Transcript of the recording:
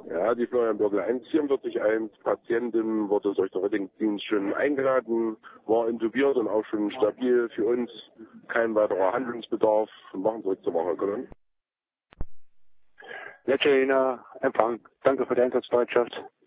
Ja, die Florian Bürgel 14441 Patientin wurde durch den Rettungsdienst schon eingeladen, war intubiert und auch schon stabil für uns. Kein weiterer Handlungsbedarf. Machen zurück zur Woche. Letzter Empfang. Danke für die Einsatzbereitschaft.